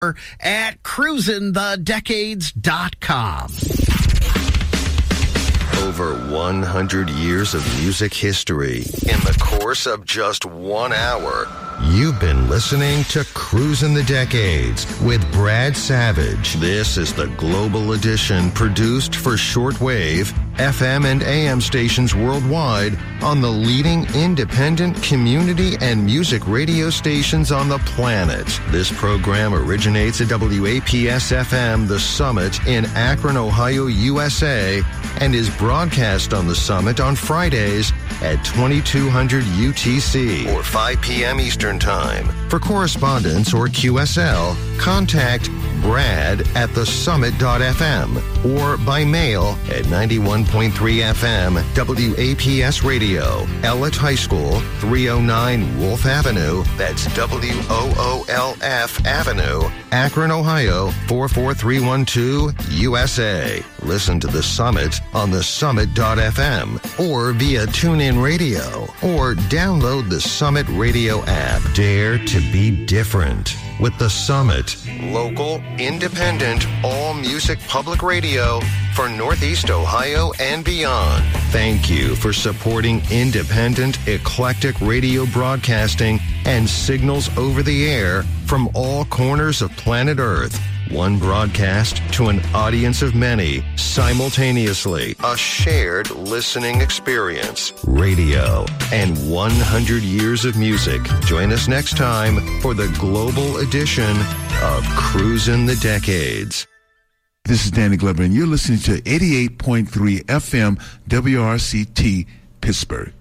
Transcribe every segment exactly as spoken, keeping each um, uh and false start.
at cruisin the decades dot com. Over one hundred years of music history in the course of just one hour. You've been listening to Cruisin' the Decades with Brad Savage. This is the Global Edition produced for shortwave, F M and A M stations worldwide on the leading independent community and music radio stations on the planet. This program originates at W A P S F M The Summit in Akron, Ohio, U S A, and is broadcast on The Summit on Fridays at twenty-two hundred U T C or five p.m. Eastern Time. For correspondence or Q S L, contact Brad at the summit dot f m or by mail at ninety-one point three F M W A P S Radio, Ellet High School, three oh nine Wolf Avenue, that's W O O L F Avenue, Akron, Ohio, four four three one two, U S A. Listen to The Summit on the summit dot f m or via TuneIn Radio or download the Summit Radio app. Dare to be different with The Summit. Local, independent, all-music public radio for Northeast Ohio and beyond. Thank you for supporting independent, eclectic radio broadcasting and signals over the air from all corners of planet Earth. One broadcast to an audience of many, simultaneously. A shared listening experience. Radio and one hundred years of music. Join us next time for the global edition of Cruisin' the Decades. This is Danny Glover, and you're listening to eighty-eight point three F M W R C T Pittsburgh.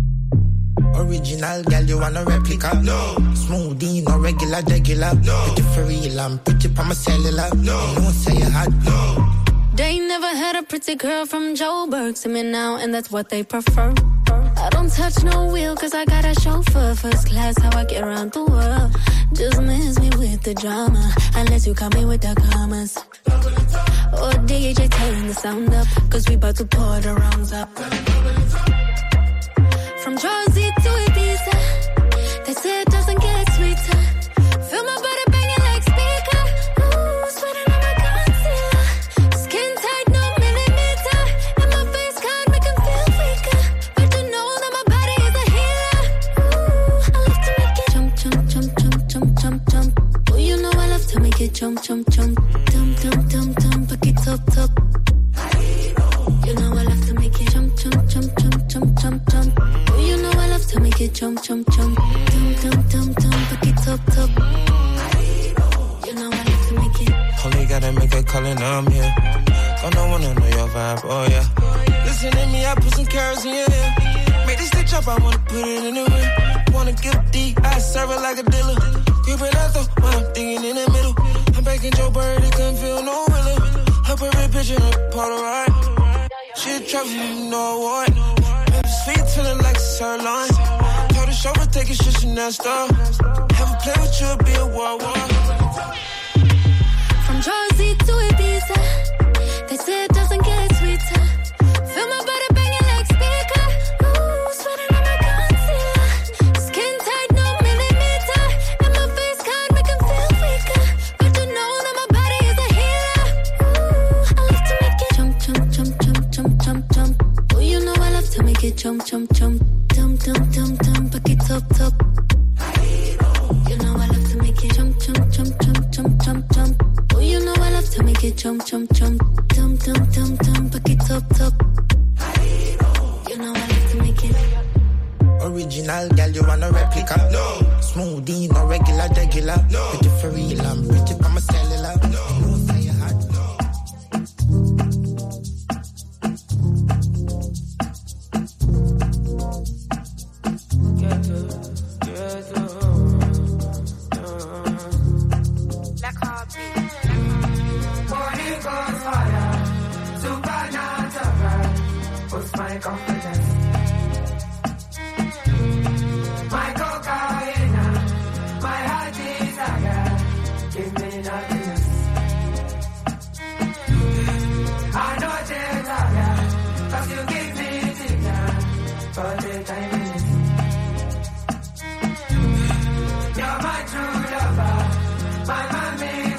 Original girl, you want a replica? No. Smoothie, no regular, regular. No. Pretty for real, I'm pretty pa my cellular. No. You don't say you had. No. They never had a pretty girl from Joburg to me now, and that's what they prefer. I don't touch no wheel, cause I got a chauffeur. First class, how I get around the world. Just miss me with the drama, unless you come me with the commas. Or D J, turn the sound up, cause we bout to pour the rounds up. From Jersey to Ibiza, they say it doesn't get sweeter. Feel my body banging like speaker. Ooh, sweating on my concealer. Skin tight, no millimeter. And my face can't make them feel weaker. But you know that my body is a healer. Ooh, I love to make it jump, jump, jump, jump, jump, jump, jump. Oh, you know I love to make it jump, jump, jump. Dum, dum, dum, dum, back it up, top. You know I love to make it jump, jump, jump, jump, jump, jump, jump. You know I love to make it jump, jump, jump. Dum, dum, dum, dum, back it up, top. You know I love to make it. Only gotta make a call and I'm here. Gonna wanna know your vibe, oh yeah. Listen to me, I put some carrots in your ear. Make this stitch up, I wanna put it in the ring. Wanna get deep, I serve it like a dealer. Grip it out though, when I'm thinking in the middle. I'm back in Joe Bird, it couldn't feel no realer. Her perfect picture, a Polaroid. She a trophy, you know what? Sweet feeling like a sirloin. Told the chauffeur take a shit, Chanel store. Have a play with you, be a war war. From Jersey to Ibiza, they say it doesn't get sweeter. Feel my body banging like speaker. Ooh, sweating on my concealer. Skin tight, no millimeter. And my face can't make them feel weaker. But you know that my body is a healer. Ooh, I love to make it jump, jump, jump, jump, jump, jump, jump. Oh, you know I love to make it jump, jump, jump. Dum, dum, dum, dum, back it up, top. You know I love to make it jump, jump, jump, jump, jump, jump, jump. Oh, you know I love to make it jump, jump, jump. Dum, dum, dum, dum, back it up, top. You know I love to make it. Original girl, you want a replica? No. Smoothie, no regular, regular. No. Pretty for real, I'm pretty pa my cellular. No. You don't say you had. My confidence, my cocaine, my heart desire, give me nothing. I know desire, cause you give me ginger, for the time is. You're my true lover, my mommy.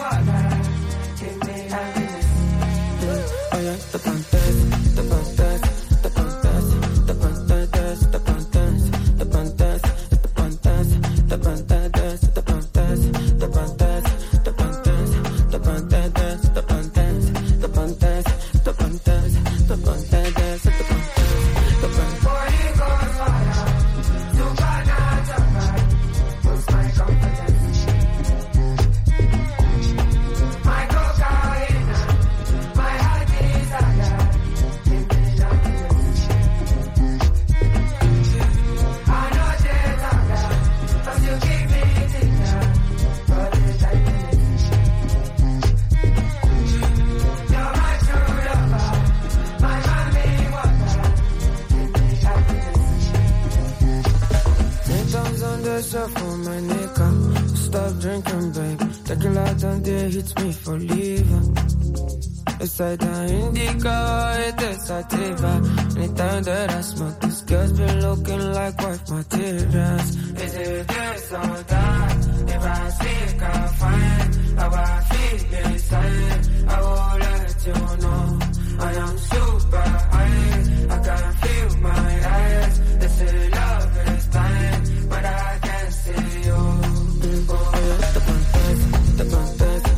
It's like the indica, it is a sativa. Anytime that I smoke, this girl's been looking like wife materials. Is it this or that? If I speak, I find how I feel inside. I will let you know I am super high. I can feel my eyes. They say love is blind, but I can't see you. Oh, yeah, the fantasy, the fantasy.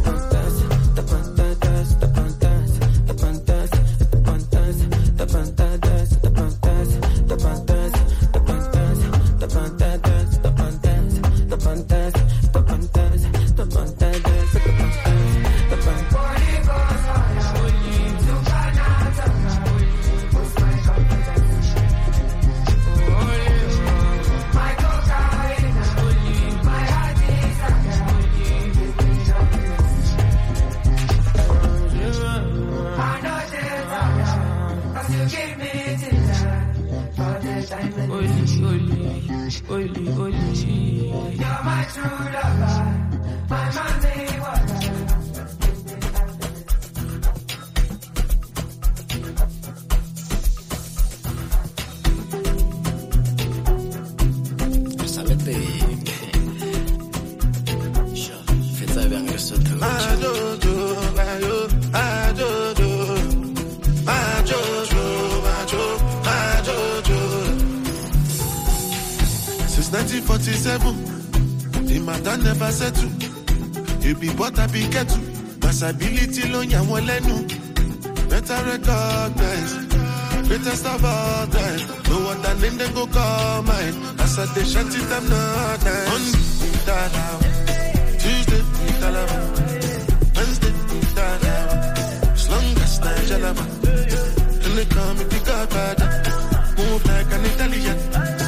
nineteen forty-seven, the matter never settle. You be what I be get to. Possibility lo ya won lenu. Better recognize. Greatest of all time. No other name they go call mine. As I they shut it, I'm not nice. Monday, da-da. Tuesday, da-da. Wednesday, da-da. As long as I jalaba. And they call me the Godfather. Move like an Italian.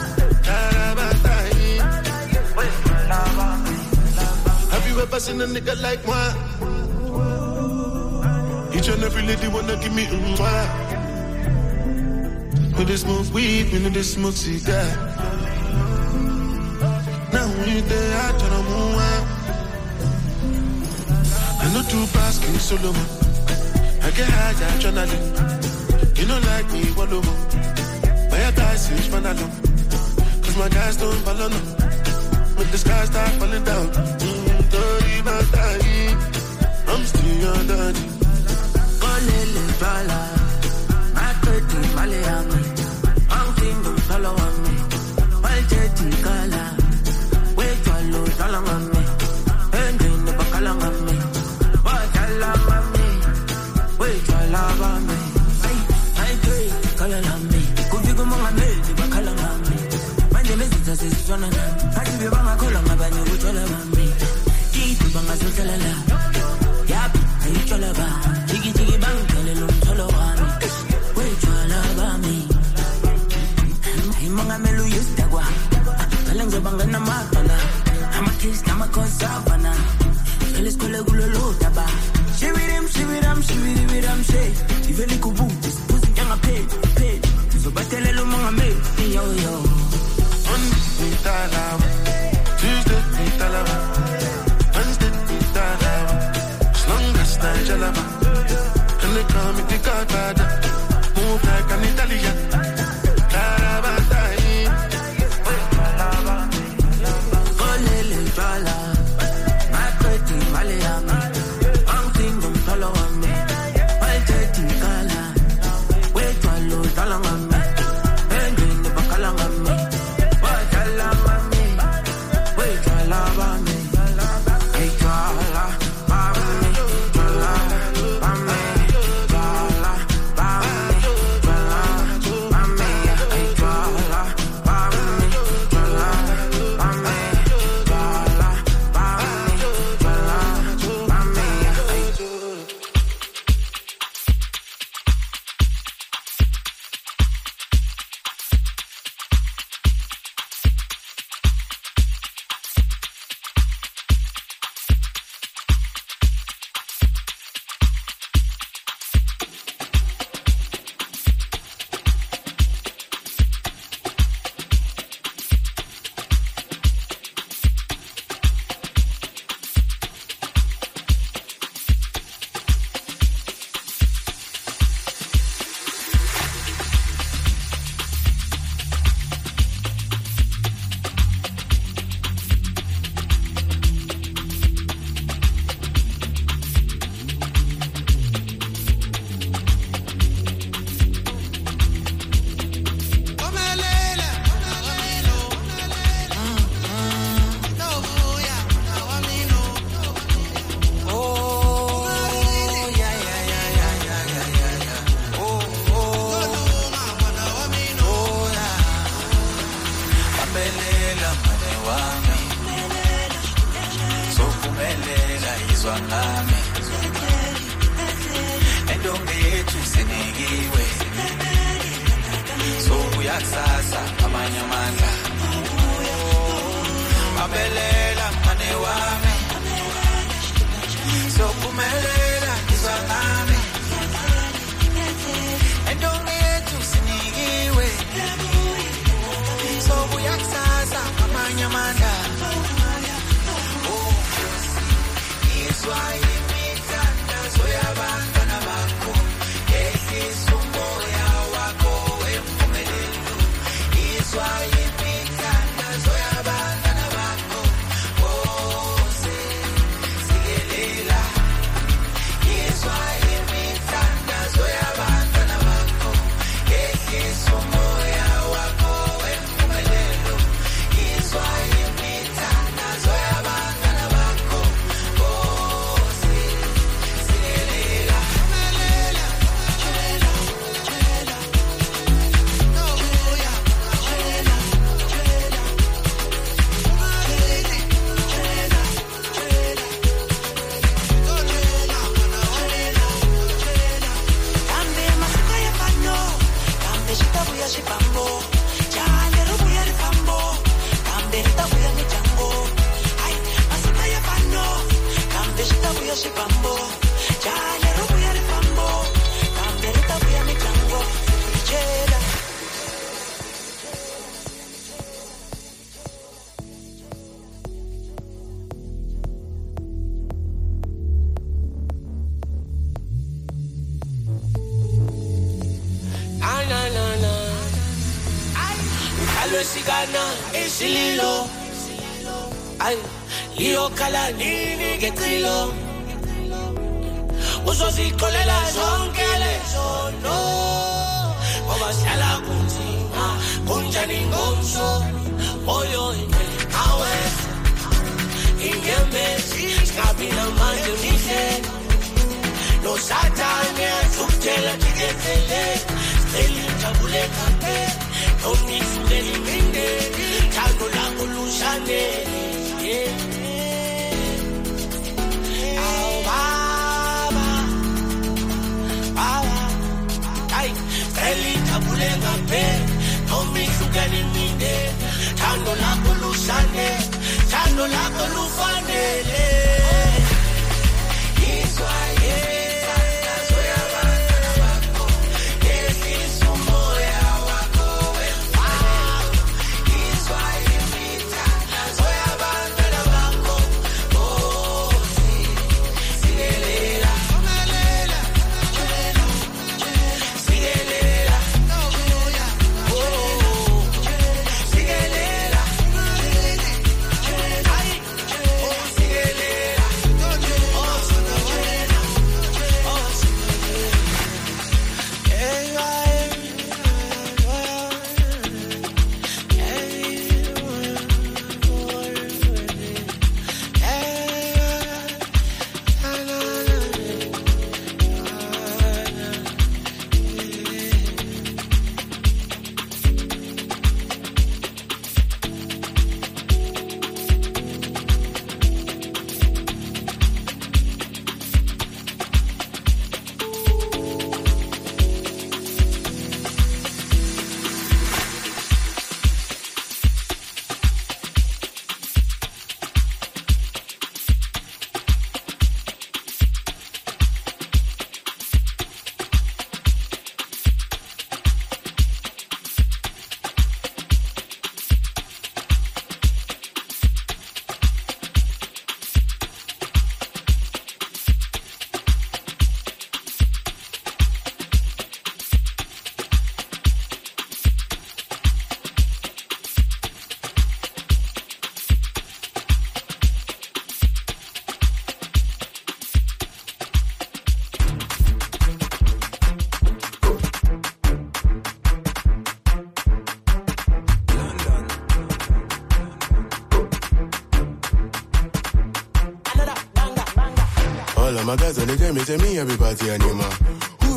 Have you ever seen a nigga like moi? Each and every lady wanna give me a moi. When they smoke weed, when they smoke cigar. Now we there, I try to move on. I know two baskets solo. I get high, I try to. You know like me, one over. My guys is fun alone. Cause my guys don't follow no. When the sky start falling down. I'm still your daddy. Olele bala, my pretty Malayami. I'm thinking follow on me. All jetty color. Wait for low dollar on me. And in the bacalang on me. What I love on me. Wait for love on me. I pray, color on me. Could you go on me? The bacalang on me. My name is Jesus one of them. I give you my color, my body with all of me. Banga so telala, yap, ayi chola ba, chigi chigi bang telelum cholo wami, we chola ba mi. Ayi manga melu yustagwa, kalenga banga na matala, ama kiss na makosa bana, kalis kole gulolo taba. Shivirim shiviram shiviriram she, iveli kubu, pusi yanga pay pay, so batelelo manga me, yo yo. Monday tala, Tuesday tala. Jalaba, and they call me the Godfather. Move like an Italian. Olele bala, my pretty Malayami. I'm thinking follow on me. My dirty izwangami entombi yethu sinikiwe so uyakusasa amanye amandla abelela mane wami so kumelela izwangami entombi yethu sinikiwe so uyakusasa amanye amandla Why Sigana esililo ay liyo kala nini getilo uzozikolela zonke lezono ngoba sihlala kunzima kunjani ngomso moyo awe ingemezi skabina manje mihle no satane tukutela tiketele steli tabule kape Only for many minutes, Tango la Olushane. Oh, Baba, Baba, ay, Eli Tabulenga Pe, Only for many minutes, Tango la Olushane, Tango la Olufane. It's why, yeah. All of my guys on the jam, it's me, everybody anima. Who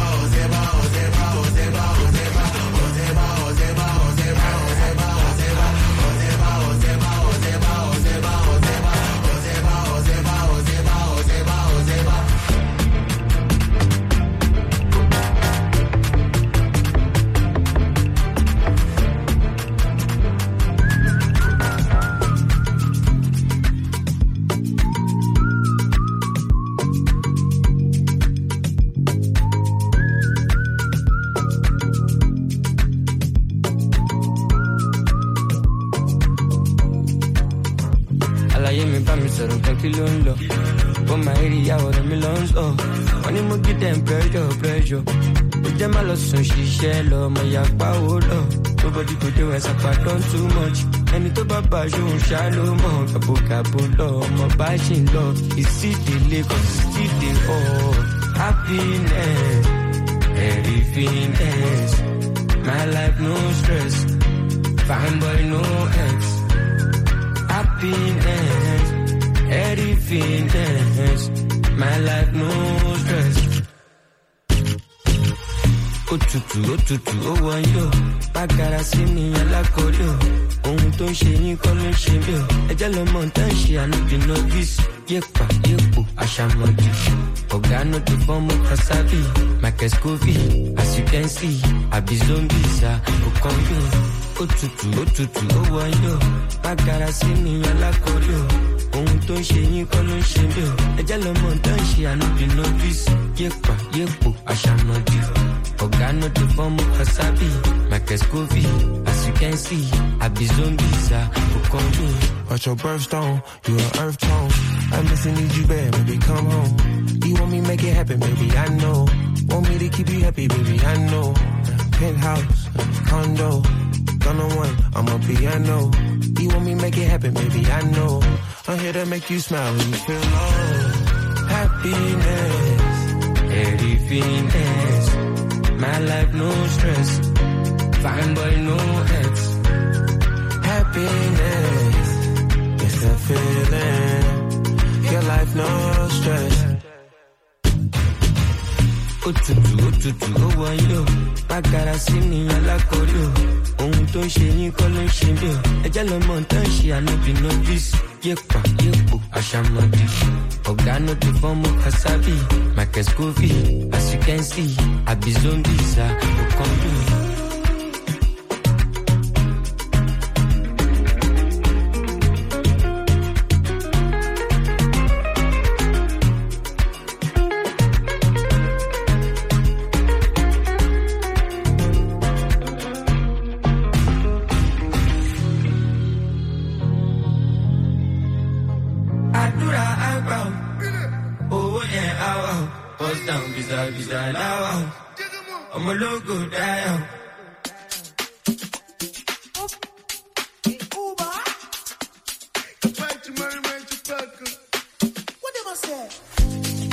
For my area, or the millions, oh. When you get them pressure, pressure. With them, I lost some shit, low, my yakpa, oh, low. Nobody could do as I done too much. And it's about passion, shallow, more. Kabu, kabu, low, my passion, low. It's city, Lagos, city, oh. Happiness, everything else. My life, no stress. Fine boy, no ex. Happiness. Everything else, my life no stress. Otutu, otutu, oh one yo. Bagara si mi alakodo. Ohun tó ń ṣe yín kọ́ ló ń ṣe mí o. Ẹjẹ́ lọ mọ̀ tá ń ṣe ànúbì novice. Yépa, yépo, àṣàmọ̀dì. Ọ̀gá no dey form of kasabi. Michael Scoville, as you can see, I be zombies, ah, okonbi. Otutu, otutu, oh one yo. Bagara si mi alakodo. Ohun tó ń ṣe yín kọ́ ló ń ṣe mí o. Ẹjẹ́ lọ mọ̀ tá ń ṣe ànúbì novice. Yépa, yépo, àṣàmọ̀dì. Ọ̀gá no dey form of kasabi. Michael Scoville, as you can see, I be zombies, ah, okonbi. Watch your birthstone, you an earth tone. I miss and need you bad, baby, come home. You want me make it happen, baby, I know. Want me to keep you happy, baby, I know. Penthouse, condo, gonna one, I'm a piano. You want me make it happen, baby, I know. I'm here to make you smile when you feel low. Happiness, everything else. My life no stress. Fine boy, no ex. Happiness, it's that feeling. Your life no stress. Otutu, otutu, oh one yo. Bagara si mi alakodo. Ohun tó ń ṣe yín kọ́ ló ń ṣe mí o. Ẹjẹ́ lọ mọ̀ tá ń ṣe ànúbì novice. Yépa, yépo, àṣàmọ̀dì. Ọ̀gá no dey form of kasabi. Michael Scoville, as you can see, I be zombies, ah, okonbi. I'm a logo down. What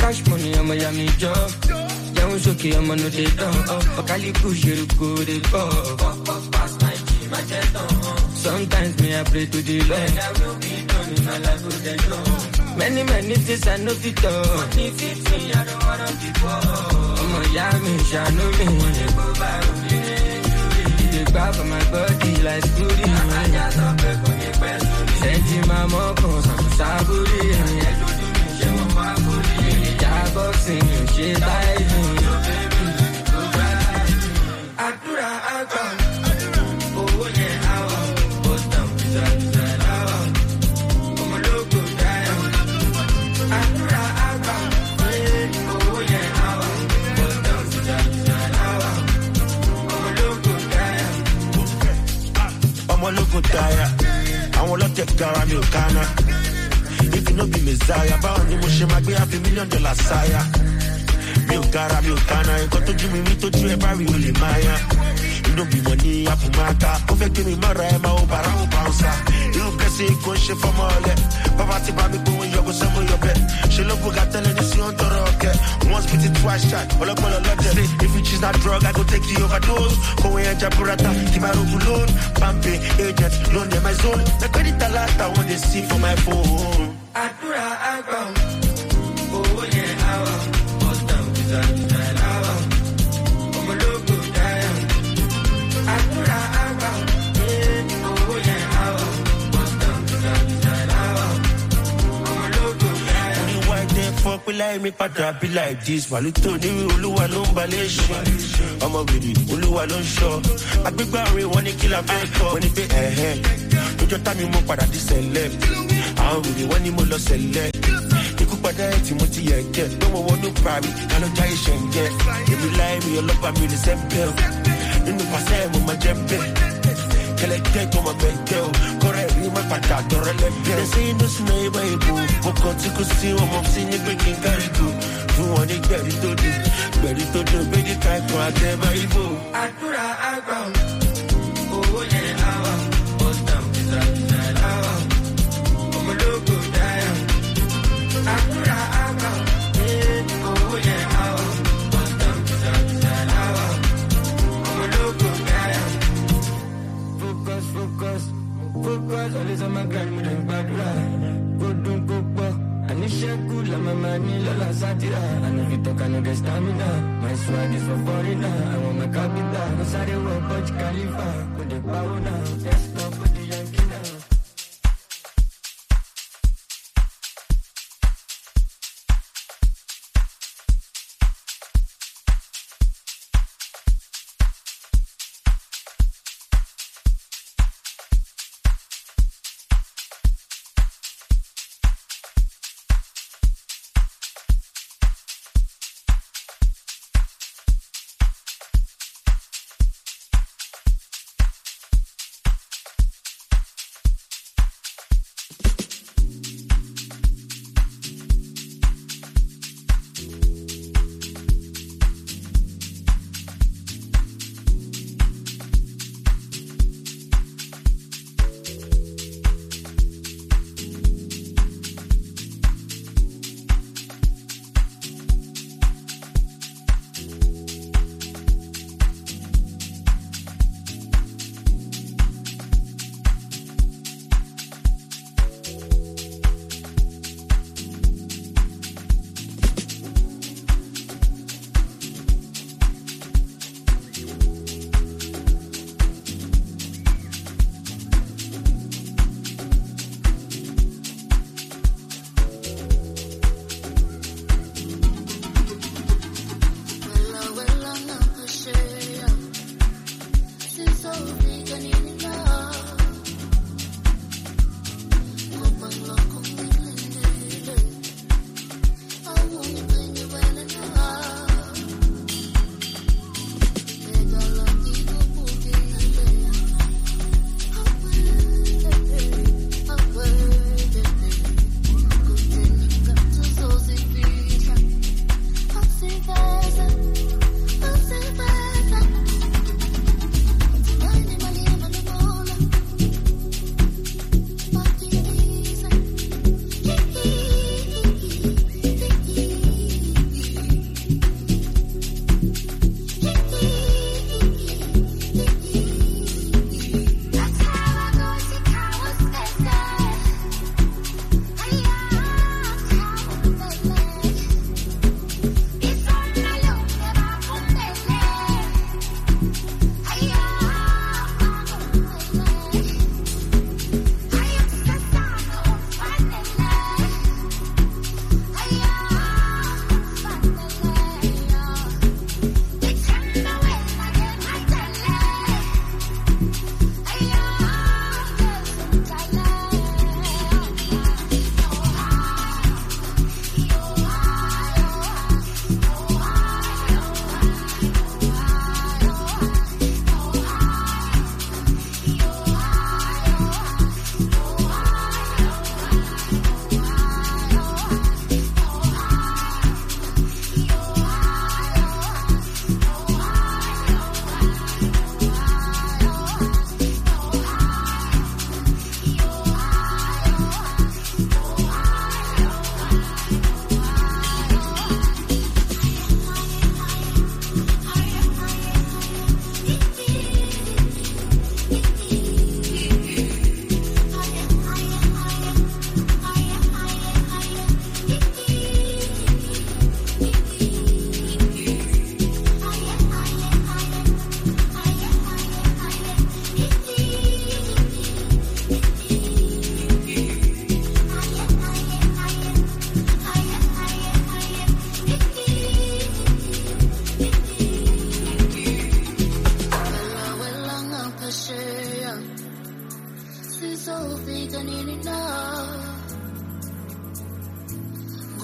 cash money, I'm a yummy job. Yeah, I'm okay, I'm a no day down. Oh, Kali push you go, they go. Past my team, I get on. Sometimes me, I pray to the Lord. I will be done in my life with the Lord. Many, many things I know fit on. Money fit me, I don't wanna be poor. I'm a yummy, shall know me. Money go by, they grab on my body like scooty. I just up a funny person. Send my mom, cause I'm saburi. Boxing, she died. Adura, Adura. Oh, yeah, I want. Post down, design, I want. I'm a local guy. Adura, Adura. Oh, yeah, I want. Post down, design, I want. I'm a local guy. I'm a local guy. I want to take care of you, Ghana. If you no be Messiah, bound you must make me half a million dollar sire. Milk cara, milk cana, you got to give me me to do a barry will Maya. You don't be money, I put my car, perfect me, my rhyme, my barrel bouncer. You bless it, go shit from all that. Papa, Tibabi, go and you go some of your bed. She love what got telling you, see on the rocket. Once beat it, twice shot, all up on a lot. If you choose that drug, I go take you overdose. Go away and Japurata, keep my rope alone. Pampe, agent, loan them my zone. The credit a lot, I want to see for my phone. Adura, Adura. Oh, yeah, I want. Post down, design, design, I want. I'm a local guy. Adura, Adura. Oh, yeah, I want. Post down, design, design, I want. I'm a local guy. Only why they fuck me like me, but I be like this. While you told me, Uluwa no balation. I'm a really, Uluwa no show. I be barry, one kill a backup. When it be a head, you just tell me more about this celeb. I don't really want him to lose a leg. You could put that Timothy get. No one want to party, I don't try to get. If you lie, me, you love me the same pill. You know, I say, I'm my jumper. Can I take on my bed? Correct me, my patat, or a left. They say, no snake, baby. What got to see one of seeing breaking carry good. You want it, ready to do, ready to do, baby, type for a day, baby. Adura, Adura. Oh, yeah, I want. Post down, design, design, I want. I'm a local guy. Adura, Adura. Oh, yeah, I want. Post down, design, design, I want. I'm a local guy. Focus, focus, focus. Always on my grind, me doing bad right. Go do, go back. I need share good, like my money, la satira. I know you talk, I know get stamina. My swag is for foreigner. I want my capital. No sorry, work, but Khalifa. Put the power now. Yes, no, put the Yankee now.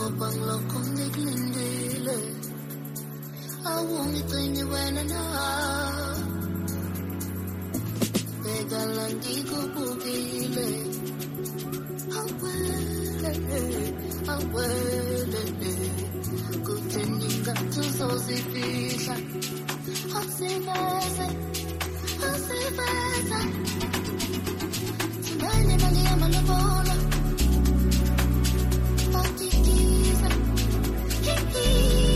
pang lokong niglindile. Awong ito'y niwena na. Teka lang di ko pupili. Awele, awele. Kutending ka to so si fisa. Hopsi bese, hopsi bese. Timani mali amala bola. Otikiza, hiki.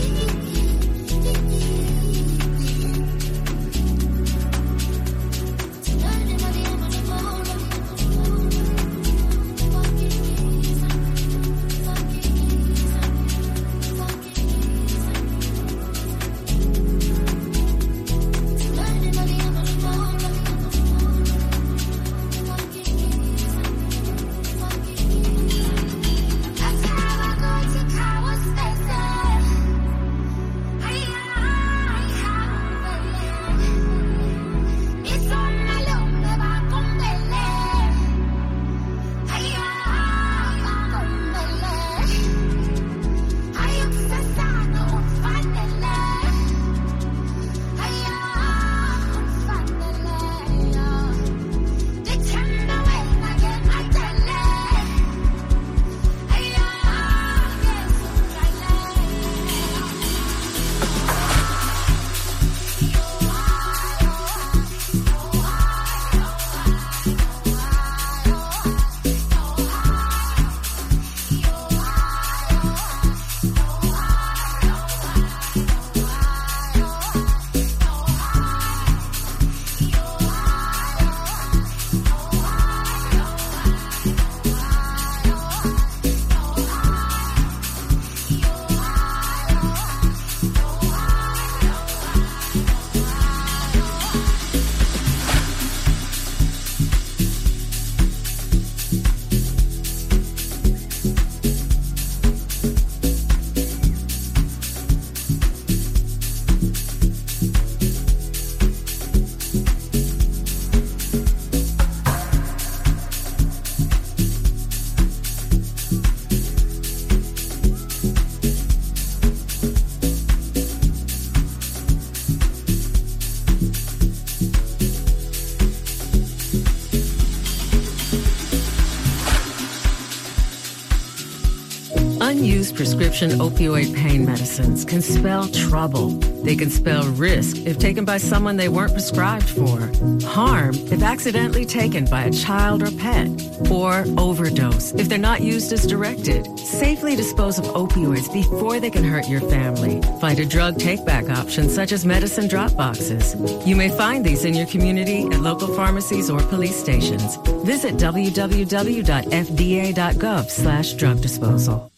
Unused prescription opioid pain medicines can spell trouble. They can spell risk if taken by someone they weren't prescribed for, harm if accidentally taken by a child or pet, or overdose if they're not used as directed. Safely dispose of opioids before they can hurt your family. Find a drug take-back option such as medicine drop boxes. You may find these in your community at local pharmacies or police stations. Visit w w w dot f d a dot gov slash drug disposal.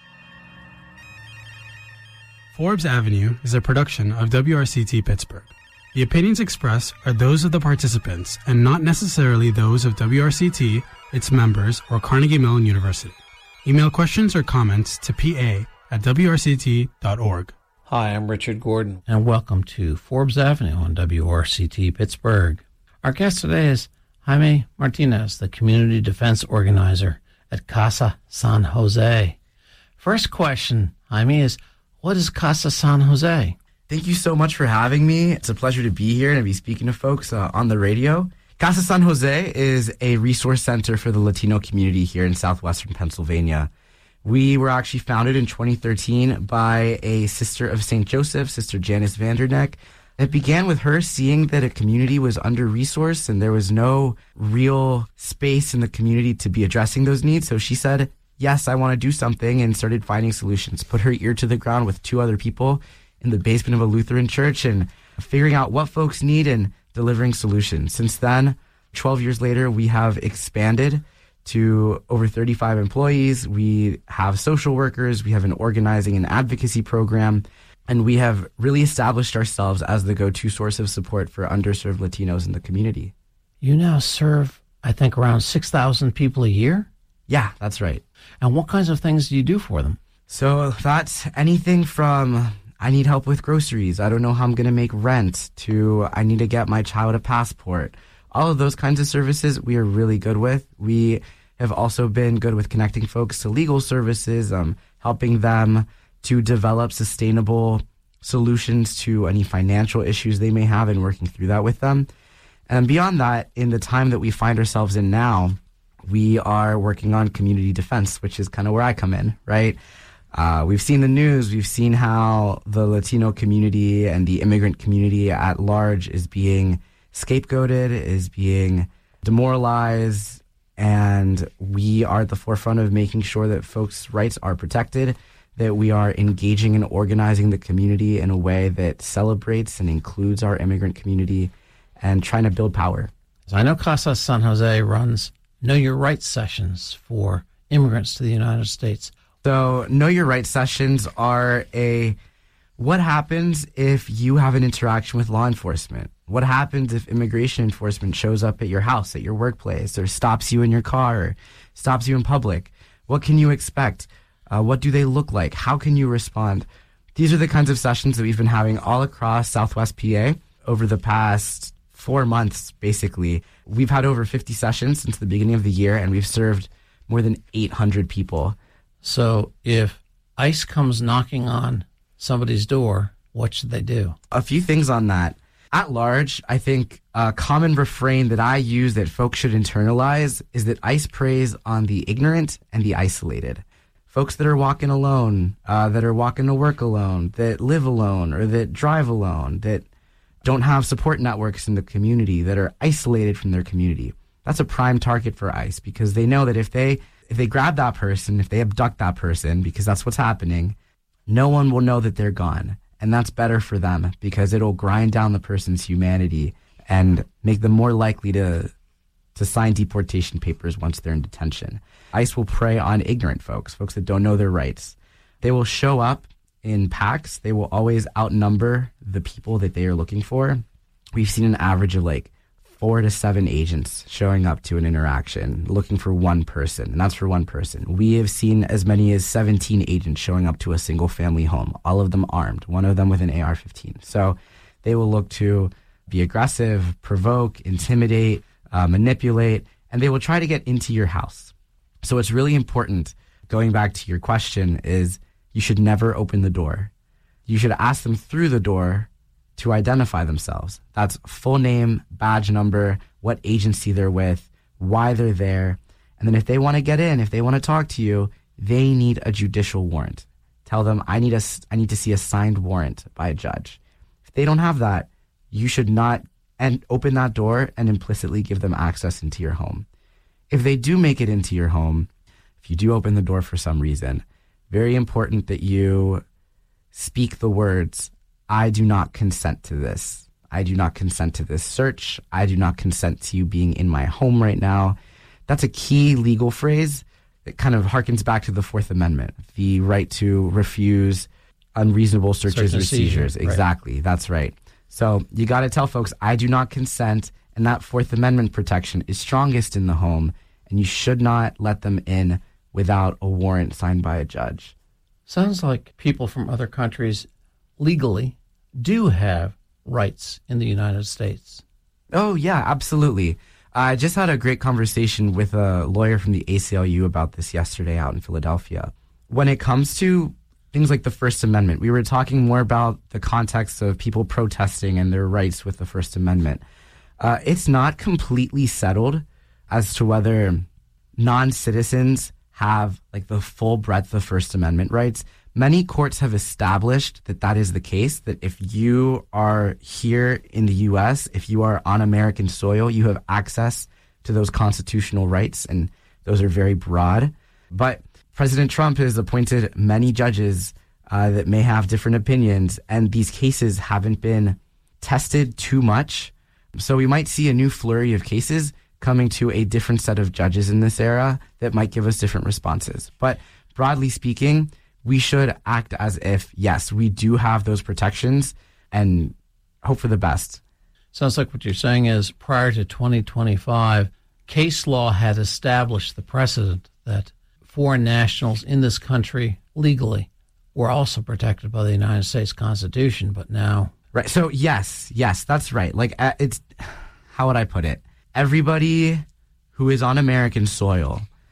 Forbes Avenue is a production of W R C T Pittsburgh. The opinions expressed are those of the participants and not necessarily those of W R C T, its members, or Carnegie Mellon University. Email questions or comments to p a at w r c t dot org. Hi, I'm Richard Gordon, and welcome to Forbes Avenue on W R C T Pittsburgh. Our guest today is Jaime Martinez, the Community Defense Organizer at Casa San Jose. First question, Jaime, is what is Casa San Jose? Thank you so much for having me. It's a pleasure to be here and to be speaking to folks uh, on the radio. Casa San Jose is a resource center for the Latino community here in southwestern Pennsylvania. We were actually founded in twenty thirteen by a sister of Saint Joseph, Sister Janice Vanderneck. It began with her seeing that a community was under-resourced and there was no real space in the community to be addressing those needs. So she said, yes, I want to do something, and started finding solutions. Put her ear to the ground with two other people in the basement of a Lutheran church and figuring out what folks need and delivering solutions. Since then, twelve years later, we have expanded to over thirty-five employees. We have social workers. We have an organizing and advocacy program. And we have really established ourselves as the go-to source of support for underserved Latinos in the community. You now serve, I think, around six thousand people a year? Yeah, that's right. And what kinds of things do you do for them? So that's anything from I need help with groceries, I don't know how I'm going to make rent, to I need to get my child a passport. All of those kinds of services we are really good with. We have also been good with connecting folks to legal services, um, helping them to develop sustainable solutions to any financial issues they may have and working through that with them. And beyond that, in the time that we find ourselves in now, we are working on community defense, which is kind of where I come in, right? Uh, we've seen the news. We've seen how the Latino community and the immigrant community at large is being scapegoated, is being demoralized, and we are at the forefront of making sure that folks' rights are protected, that we are engaging and organizing the community in a way that celebrates and includes our immigrant community and trying to build power. I know Casa San Jose runs Know Your Rights sessions for immigrants to the United States. So Know Your Rights sessions are a, what happens if you have an interaction with law enforcement? What happens if immigration enforcement shows up at your house, at your workplace, or stops you in your car, or stops you in public? What can you expect? Uh, what do they look like? How can you respond? These are the kinds of sessions that we've been having all across Southwest P A over the past four months, basically. We've had over fifty sessions since the beginning of the year, and we've served more than eight hundred people. So if ICE comes knocking on somebody's door, what should they do? A few things on that. At large, I think a common refrain that I use that folks should internalize is that ICE preys on the ignorant and the isolated. Folks that are walking alone, uh, that are walking to work alone, that live alone, or that drive alone, that don't have support networks in the community, that are isolated from their community. That's a prime target for ICE because they know that if they if they grab that person, if they abduct that person, because that's what's happening, no one will know that they're gone. And that's better for them because it'll grind down the person's humanity and make them more likely to to sign deportation papers once they're in detention. ICE will prey on ignorant folks, folks that don't know their rights. They will show up in packs. They will always outnumber the people that they are looking for. We've seen an average of like four to seven agents showing up to an interaction, looking for one person, and that's for one person. We have seen as many as seventeen agents showing up to a single family home, all of them armed, one of them with an A R fifteen. So they will look to be aggressive, provoke, intimidate, uh, manipulate, and they will try to get into your house. So it's really important, going back to your question, is you should never open the door. You should ask them through the door to identify themselves. That's full name, badge number, what agency they're with, why they're there. And then if they want to get in, if they want to talk to you, they need a judicial warrant. Tell them, I need a, I need to see a signed warrant by a judge. If they don't have that, you should not and open that door and implicitly give them access into your home. If they do make it into your home, if you do open the door for some reason, very important that you speak the words, I do not consent to this. I do not consent to this search. I do not consent to you being in my home right now. That's a key legal phrase that kind of harkens back to the Fourth Amendment, the right to refuse unreasonable searches Search or seizures. seizure, right. Exactly. That's right. So you got to tell folks, I do not consent, and that Fourth Amendment protection is strongest in the home, and you should not let them in without a warrant signed by a judge. Sounds like people from other countries legally do have rights in the United States. Oh, yeah, absolutely. I just had a great conversation with a lawyer from the A C L U about this yesterday out in Philadelphia. When it comes to things like the First Amendment, we were talking more about the context of people protesting and their rights with the First Amendment. Uh, it's not completely settled as to whether non-citizens have like the full breadth of First Amendment rights. Many courts have established that that is the case, that if you are here in the U S, if you are on American soil, you have access to those constitutional rights, and those are very broad. But President Trump has appointed many judges uh, that may have different opinions, and these cases haven't been tested too much. So we might see a new flurry of cases coming to a different set of judges in this era that might give us different responses. But broadly speaking, we should act as if, yes, we do have those protections and hope for the best. Sounds like what you're saying is prior to twenty twenty-five, case law had established the precedent that foreign nationals in this country legally were also protected by the United States Constitution, but now... Right. So, yes, yes, that's right. Like, uh, it's, how would I put it? Everybody who is on American soil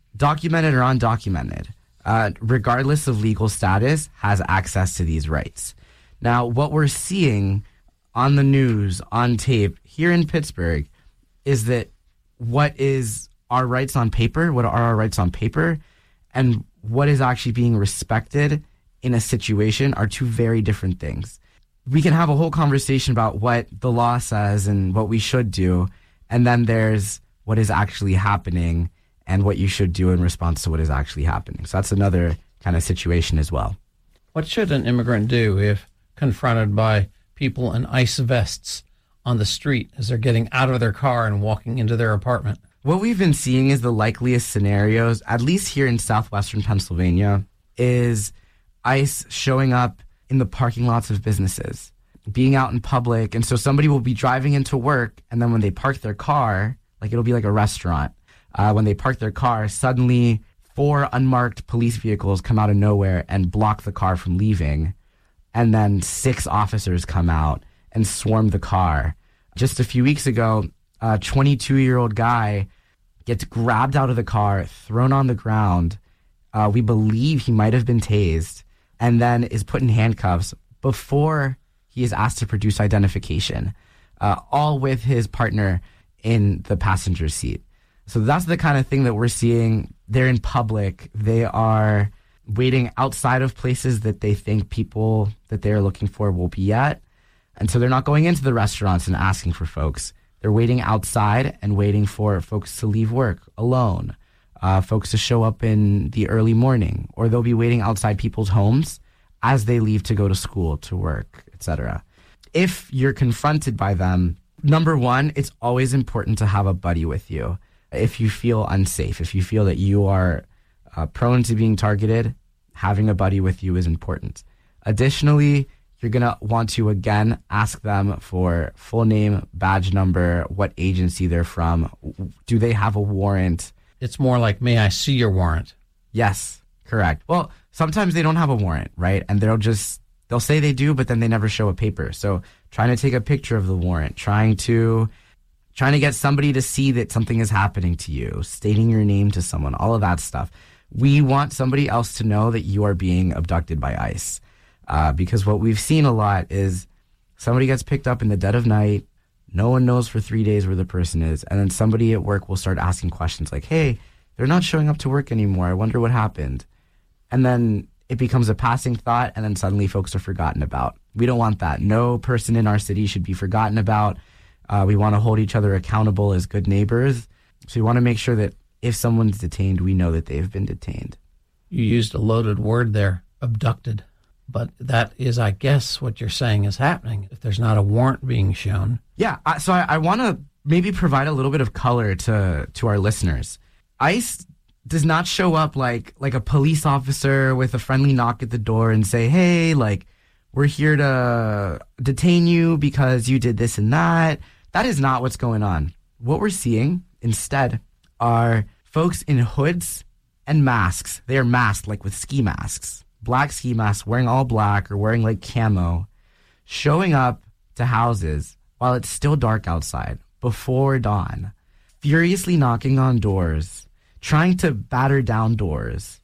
documented or undocumented, uh, regardless of legal status, has access to these rights. Now, what we're seeing on the news, on tape, here in Pittsburgh, is that what is our rights on paper, what are our rights on paper, and what is actually being respected in a situation are two very different things. We can have a whole conversation about what the law says and what we should do, and then there's what is actually happening and what you should do in response to what is actually happening. So that's another kind of situation as well. What should an immigrant do if confronted by people in ICE vests on the street as they're getting out of their car and walking into their apartment? What we've been seeing is the likeliest scenarios, at least here in southwestern Pennsylvania, is ICE showing up in the parking lots of businesses, being out in public. And so somebody will be driving into work, and then when they park their car, like it'll be like a restaurant, uh, when they park their car, suddenly four unmarked police vehicles come out of nowhere and block the car from leaving. And then six officers come out and swarm the car. Just a few weeks ago, a twenty-two-year-old guy gets grabbed out of the car, thrown on the ground. Uh, we believe he might have been tased, and then is put in handcuffs before he is asked to produce identification, uh, all with his partner in the passenger seat. So that's the kind of thing that we're seeing. They're in public. They are waiting outside of places that they think people that they're looking for will be at. And so they're not going into the restaurants and asking for folks. They're waiting outside and waiting for folks to leave work alone, uh, folks to show up in the early morning, or they'll be waiting outside people's homes as they leave to go to school, to work, et cetera. If you're confronted by them, number one, it's always important to have a buddy with you. If you feel unsafe, if you feel that you are uh, prone to being targeted, having a buddy with you is important. Additionally, you're going to want to, again, ask them for full name, badge number, what agency they're from. Do they have a warrant? It's more like, may I see your warrant? Yes, correct. Well, sometimes they don't have a warrant, right? And they'll just, they'll say they do, but then they never show a paper. So trying to take a picture of the warrant, trying to, trying to get somebody to see that something is happening to you, stating your name to someone, all of that stuff. We want somebody else to know that you are being abducted by ICE. Uh, because what we've seen a lot is somebody gets picked up in the dead of night, no one knows for three days where the person is, and then somebody at work will start asking questions like, hey, they're not showing up to work anymore, I wonder what happened. And then it becomes a passing thought, and then suddenly folks are forgotten about. We don't want that. No person in our city should be forgotten about. Uh, we want to hold each other accountable as good neighbors. So we want to make sure that if someone's detained, we know that they've been detained. You used a loaded word there, abducted. But that is, I guess, what you're saying is happening if there's not a warrant being shown. Yeah, I, so I, I want to maybe provide a little bit of color to to our listeners. ICE does not show up like like a police officer with a friendly knock at the door and say, hey, like, we're here to detain you because you did this and that. That is not what's going on. What we're seeing instead are folks in hoods and masks. They are masked like with ski masks. Black ski masks, wearing all black or wearing like camo, showing up to houses while it's still dark outside, before dawn, furiously knocking on doors, trying to batter down doors,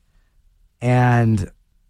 and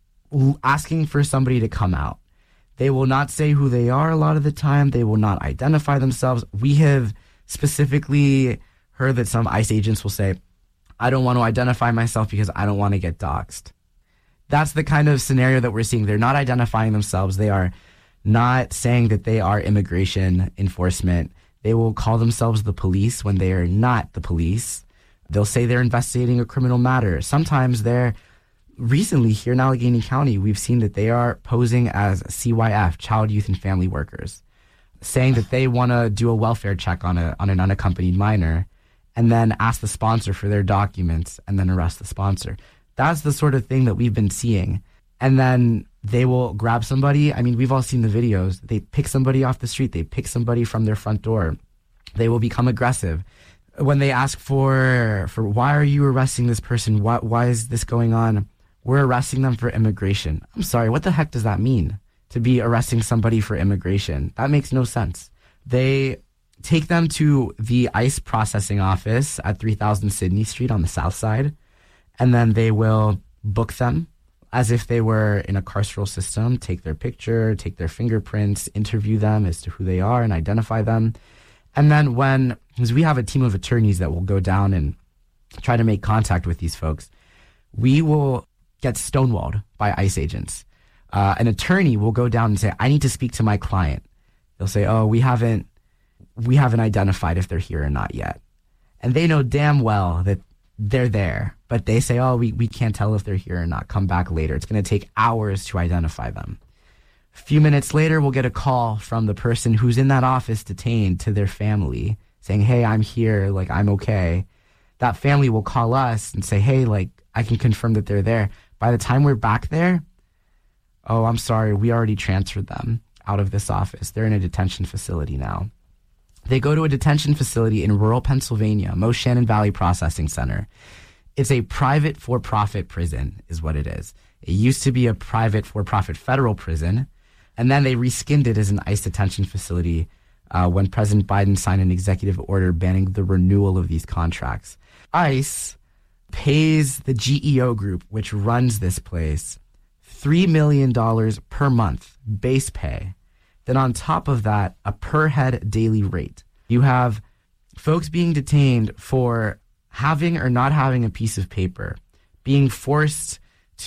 asking for somebody to come out. They will not say who they are a lot of the time. They will not identify themselves. We have specifically heard that some ICE agents will say, I don't want to identify myself because I don't want to get doxxed. That's the kind of scenario that we're seeing. They're not identifying themselves. They are not saying that they are immigration enforcement. They will call themselves the police when they are not the police. They'll say they're investigating a criminal matter. Sometimes they're, recently here in Allegheny County, we've seen that they are posing as C Y F, child, youth, and family workers, saying that they want to do a welfare check on a on an unaccompanied minor, and then ask the sponsor for their documents and then arrest the sponsor. That's the sort of thing that we've been seeing. And then they will grab somebody. I mean, we've all seen the videos. They pick somebody off the street. They pick somebody from their front door. They will become aggressive. When they ask for, for why are you arresting this person? Why, why is this going on? We're arresting them for immigration. I'm sorry, what the heck does that mean? To be arresting somebody for immigration? That makes no sense. They take them to the ICE processing office at three thousand Sydney Street on the south side. and then they will book them as if they were in a carceral system, take their picture, take their fingerprints, interview them as to who they are and identify them. And then when, because we have a team of attorneys that will go down and try to make contact with these folks, we will get stonewalled by ICE agents. Uh, an attorney will go down and say, I need to speak to my client. They'll say, oh, we haven't, we haven't identified if they're here or not yet. And they know damn well that they're there, but they say, oh, we, we can't tell if they're here or not. Come back later. It's going to take hours to identify them. A few minutes later, we'll get a call from the person who's in that office detained to their family saying, hey, I'm here. Like, I'm okay. That family will call us and say, hey, like, I can confirm that they're there. By the time we're back there, oh, I'm sorry, we already transferred them out of this office. They're in a detention facility now. They go to a detention facility in rural Pennsylvania, Moshannon Valley Processing Center. It's a private for-profit prison is what it is. It used to be a private for-profit federal prison, and then they reskinned it as an ICE detention facility uh, when President Biden signed an executive order banning the renewal of these contracts. ICE pays the G E O group, which runs this place, three million dollars per month base pay. Then on top of that, a per head daily rate. You have folks being detained for having or not having a piece of paper, being forced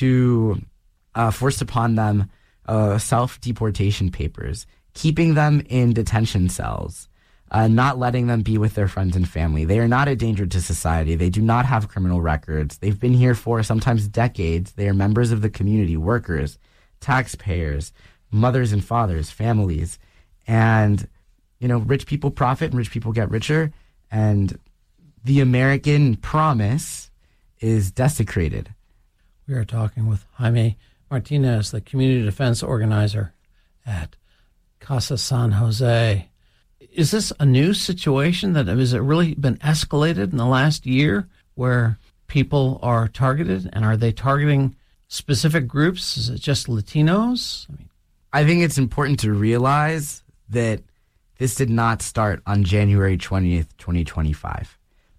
to, uh, forced upon them uh, self-deportation papers, keeping them in detention cells, uh, not letting them be with their friends and family. They are not a danger to society. They do not have criminal records. They've been here for sometimes decades. They are members of the community, workers, taxpayers, mothers and fathers, families. And, you know, rich people profit and rich people get richer. And the American promise is desecrated. We are talking with Jaime Martinez, the community defense organizer at Casa San Jose. Is this a new situation that has it really been escalated in the last year where people are targeted? And are they targeting specific groups? Is it just Latinos? I mean, I think it's important to realize that this did not start on January twentieth, twenty twenty-five.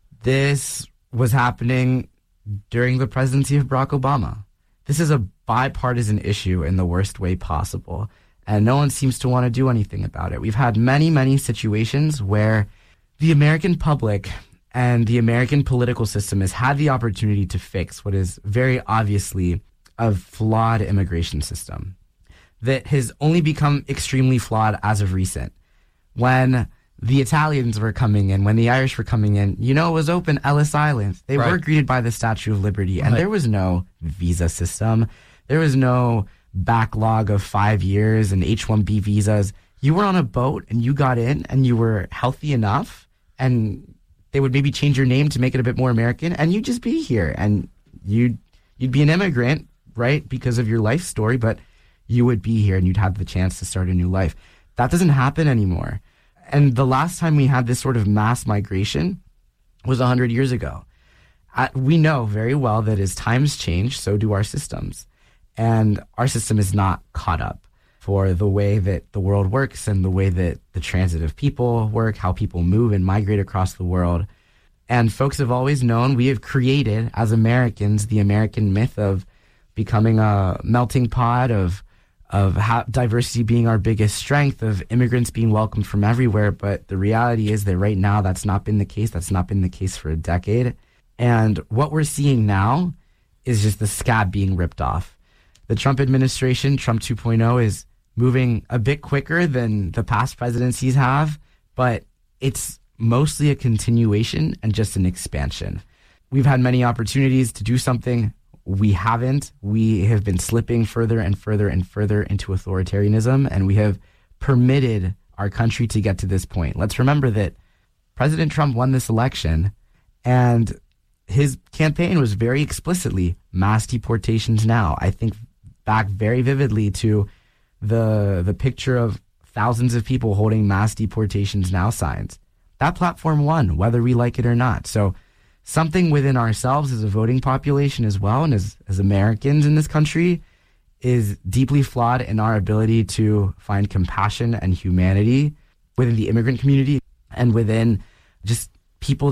This was happening during the presidency of Barack Obama. This is a bipartisan issue in the worst way possible, and no one seems to want to do anything about it. We've had many, many situations where the American public and the American political system has had the opportunity to fix what is very obviously a flawed immigration system that has only become extremely flawed as of recent. When the Italians were coming in, when the Irish were coming in, you know, it was open Ellis Island. They right. were greeted by the Statue of Liberty, and right. there was no visa system. There was no backlog of five years and H one B visas. You were on a boat, and you got in, and you were healthy enough, and they would maybe change your name to make it a bit more American, and you'd just be here, and you'd, you'd be an immigrant, right, because of your life story, but you would be here and you'd have the chance to start a new life. That doesn't happen anymore. And the last time we had this sort of mass migration was one hundred years ago. Uh, we know very well that as times change, so do our systems. And our system is not caught up for the way that the world works and the way that the transit of people work, how people move and migrate across the world. And folks have always known, we have created, as Americans, the American myth of becoming a melting pot, of of how diversity being our biggest strength, of immigrants being welcomed from everywhere. But the reality is that right now that's not been the case. That's not been the case for a decade. And what we're seeing now is just the scab being ripped off. The Trump administration, Trump two point oh, is moving a bit quicker than the past presidencies have, but it's mostly a continuation and just an expansion. We've had many opportunities to do something. We haven't. We have been slipping further and further and further into authoritarianism, and we have permitted our country to get to this point. Let's remember that President Trump won this election, and his campaign was very explicitly mass deportations now. I think back very vividly to the the picture of thousands of people holding mass deportations now signs. That platform won, whether we like it or not. So something within ourselves as a voting population as well, and as, as Americans in this country, is deeply flawed in our ability to find compassion and humanity within the immigrant community and within just people that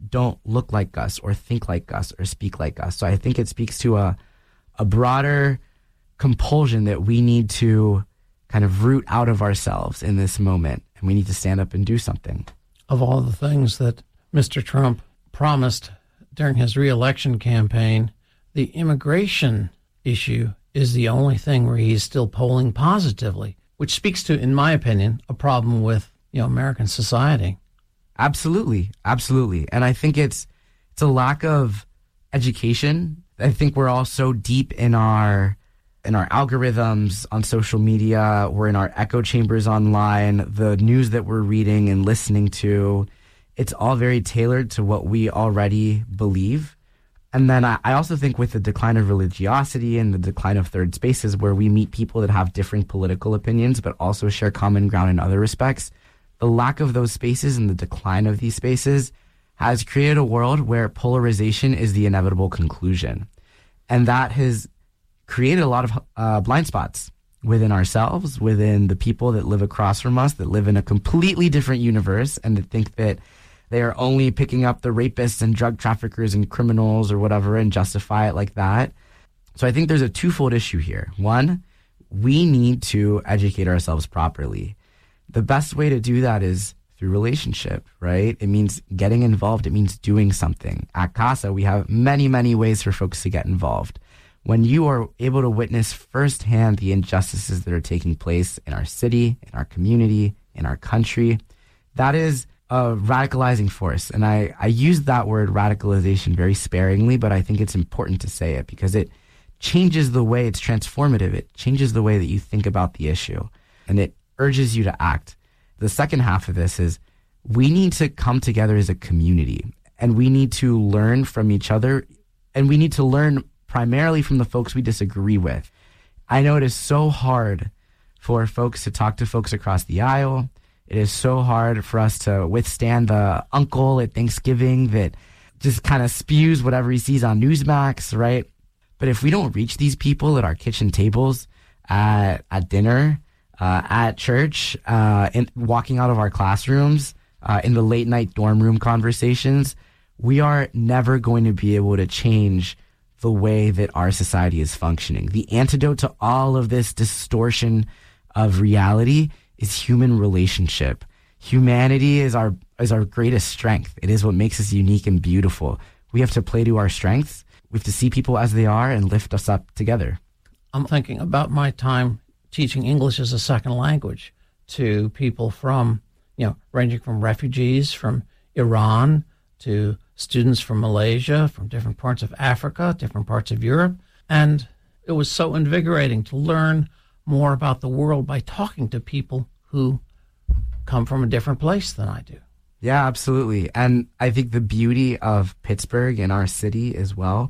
don't look like us or think like us or speak like us. So I think it speaks to a, a broader compulsion that we need to kind of root out of ourselves in this moment, and we need to stand up and do something. Of all the things that Mister Trump promised during his reelection campaign, the immigration issue is the only thing where he's still polling positively, which speaks to, in my opinion, a problem with, you know, American society. Absolutely. Absolutely. And I think it's it's a lack of education. I think we're all so deep in our in our algorithms on social media. We're in our echo chambers online. The news that we're reading and listening to, it's all very tailored to what we already believe. And then I, I also think with the decline of religiosity and the decline of third spaces where we meet people that have different political opinions but also share common ground in other respects, the lack of those spaces and the decline of these spaces has created a world where polarization is the inevitable conclusion. And that has created a lot of uh, blind spots within ourselves, within the people that live across from us, that live in a completely different universe and that think that they are only picking up the rapists and drug traffickers and criminals or whatever and justify it like that. So I think there's a twofold issue here. One, we need to educate ourselves properly. The best way to do that is through relationship, right? It means getting involved. It means doing something. At CASA, we have many, many ways for folks to get involved. When you are able to witness firsthand the injustices that are taking place in our city, in our community, in our country, that is a radicalizing force. And I, I use that word radicalization very sparingly, but I think it's important to say it because it changes the way, it's transformative. It changes the way that you think about the issue and it urges you to act. The second half of this is we need to come together as a community and we need to learn from each other and we need to learn primarily from the folks we disagree with. I know it is so hard for folks to talk to folks across the aisle. It is so hard for us to withstand the uncle at Thanksgiving that just kind of spews whatever he sees on Newsmax, right? But if we don't reach these people at our kitchen tables, at, at dinner, uh, at church, uh, in, walking out of our classrooms, uh, in the late night dorm room conversations, we are never going to be able to change the way that our society is functioning. The antidote to all of this distortion of reality is human relationship. Humanity is our is our greatest strength. It is what makes us unique and beautiful. We have to play to our strengths. We have to see people as they are and lift us up together. I'm thinking about my time teaching English as a second language to people from, you know, ranging from refugees from Iran to students from Malaysia, from different parts of Africa, different parts of Europe. And it was so invigorating to learn more about the world by talking to people who come from a different place than I do. Yeah, absolutely. And I think the beauty of Pittsburgh and our city as well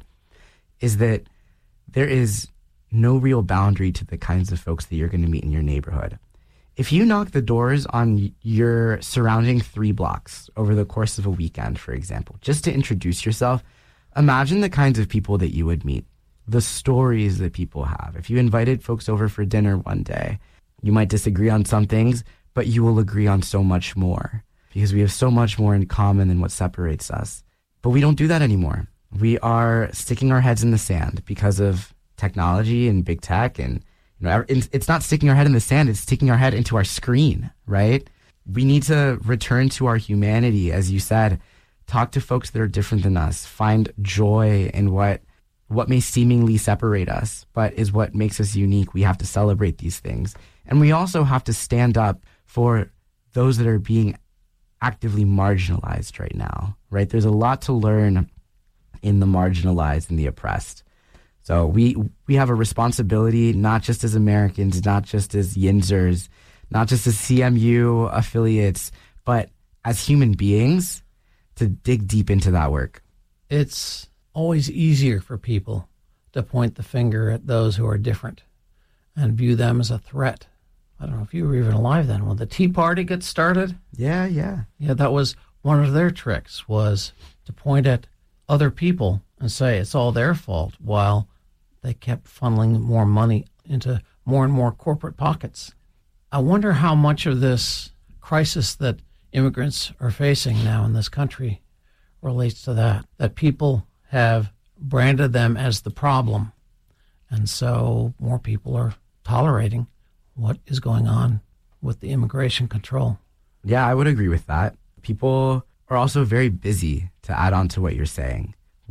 is that there is no real boundary to the kinds of folks that you're going to meet in your neighborhood. If you knock the doors on your surrounding three blocks over the course of a weekend, for example, just to introduce yourself, imagine the kinds of people that you would meet, the stories that people have. If you invited folks over for dinner one day, you might disagree on some things, but you will agree on so much more because we have so much more in common than what separates us. But we don't do that anymore. We are sticking our heads in the sand because of technology and big tech, and you know, it's not sticking our head in the sand, it's sticking our head into our screen, right? We need to return to our humanity, as you said, talk to folks that are different than us, find joy in what what may seemingly separate us, but is what makes us unique. We have to celebrate these things. And we also have to stand up for those that are being actively marginalized right now, right? There's a lot to learn in the marginalized and the oppressed. So we we have a responsibility, not just as Americans, not just as Yinzers, not just as C M U affiliates, but as human beings to dig deep into that work. It's always easier for people to point the finger at those who are different and view them as a threat. I don't know if you were even alive then when the Tea Party gets started. Yeah, yeah. Yeah, that was one of their tricks, was to point at other people and say it's all their fault, while they kept funneling more money into more and more corporate pockets. I wonder how much of this crisis that immigrants are facing now in this country relates to that, that people have branded them as the problem. And so more people are tolerating what is going on with the immigration control. Yeah, I would agree with that. People are also very busy, to add on to what you're saying.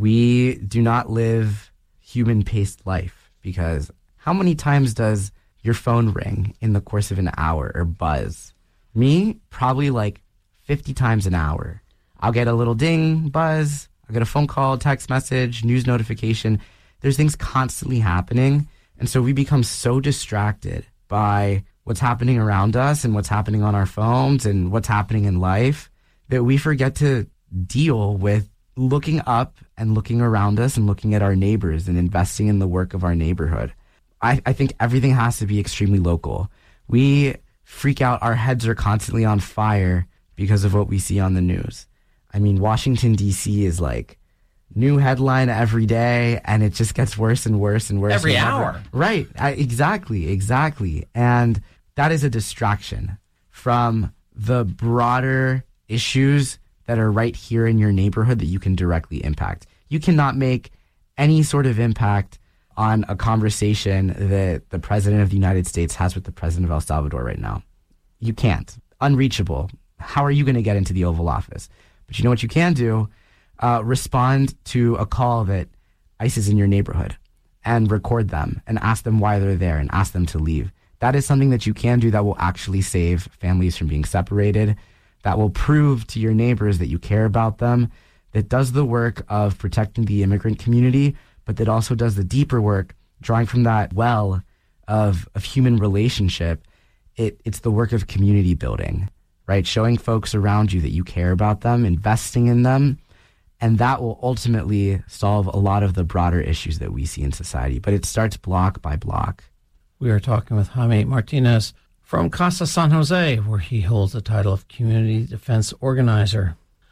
We do not live human-paced life, because how many times does your phone ring in the course of an hour or buzz? Me, probably like fifty times an hour. I'll get a little ding, buzz, I'll get a phone call, text message, news notification. There's things constantly happening. And so we become so distracted by what's happening around us and what's happening on our phones and what's happening in life that we forget to deal with looking up and looking around us and looking at our neighbors and investing in the work of our neighborhood. I, I think everything has to be extremely local. We freak out. Our heads are constantly on fire because of what we see on the news. I mean, Washington, D C is like new headline every day, and it just gets worse and worse and worse. Every and hour. Right. I, exactly. Exactly. And that is a distraction from the broader issues that are right here in your neighborhood that you can directly impact. You cannot make any sort of impact on a conversation that the President of the United States has with the President of El Salvador right now. You can't. Unreachable. How are you going to get into the Oval Office? But you know what you can do? Uh, respond to a call that ICE is in your neighborhood and record them and ask them why they're there and ask them to leave. That is something that you can do that will actually save families from being separated, that will prove to your neighbors that you care about them, that does the work of protecting the immigrant community, but that also does the deeper work, drawing from that well of, of human relationship. It, it's the work of community building, right? Showing folks around you that you care about them, investing in them, and that will ultimately solve a lot of the broader issues that we see in society. But it starts block by block. We are talking with Jaime Martinez from Casa San Jose, where he holds the title of Community Defense Organizer.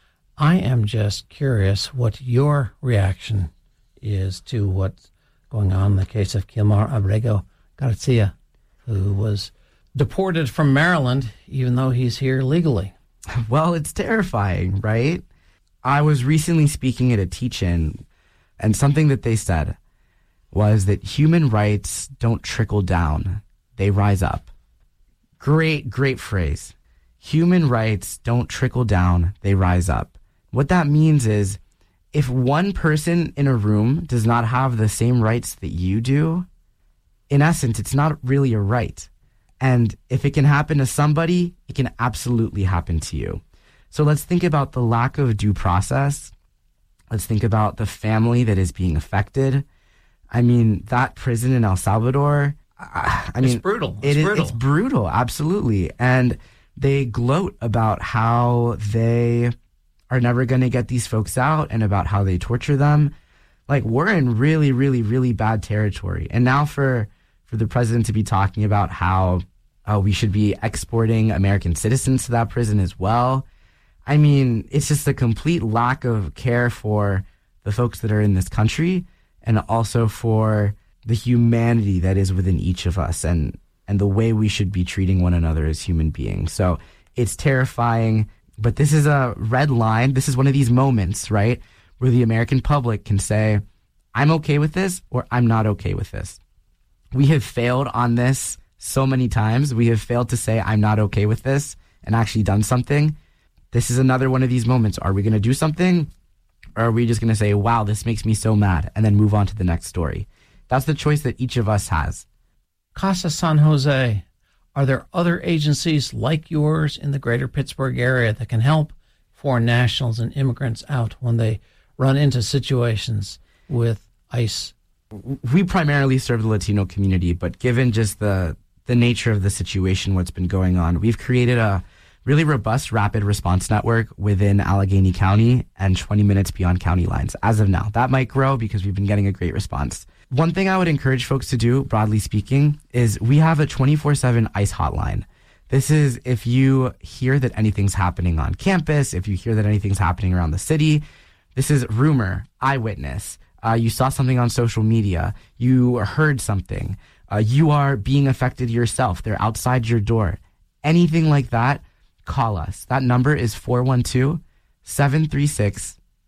I am just curious what your reaction is to what's going on in the case of Kilmar Abrego Garcia, who was deported from Maryland, even though he's here legally. Well, it's terrifying, right? I was recently speaking at a teach-in, and something that they said was that human rights don't trickle down, they rise up. Great, great phrase. Human rights don't trickle down, they rise up. What that means is, if one person in a room does not have the same rights that you do, in essence, it's not really a right. And if it can happen to somebody, it can absolutely happen to you. So let's think about the lack of due process. Let's think about the family that is being affected. I mean, that prison in El Salvador, I mean, it's brutal. It's it, brutal. It's brutal, absolutely. And they gloat about how they are never going to get these folks out and about how they torture them. Like, we're in really, really, really bad territory. And now for, for the president to be talking about how uh, we should be exporting American citizens to that prison as well. I mean, it's just a complete lack of care for the folks that are in this country, and also for the humanity that is within each of us, and, and the way we should be treating one another as human beings. So it's terrifying, but this is a red line. This is one of these moments, right, where the American public can say, I'm okay with this, or I'm not okay with this. We have failed on this so many times. We have failed to say, I'm not okay with this, and actually done something. This is another one of these moments. Are we going to do something? Or are we just going to say, wow, this makes me so mad, and then move on to the next story? That's the choice that each of us has. Casa San Jose, are there other agencies like yours in the greater Pittsburgh area that can help foreign nationals and immigrants out when they run into situations with ICE? We primarily serve the Latino community, but given just the, the nature of the situation, what's been going on, we've created a really robust rapid response network within Allegheny County and twenty minutes beyond county lines as of now. That might grow because we've been getting a great response. One thing I would encourage folks to do, broadly speaking, is we have a twenty-four seven ICE hotline. This is if you hear that anything's happening on campus, if you hear that anything's happening around the city. This is rumor, eyewitness. Uh, you saw something on social media. You heard something. Uh, you are being affected yourself. They're outside your door. Anything like that, call us. That number is four one two, seven three six,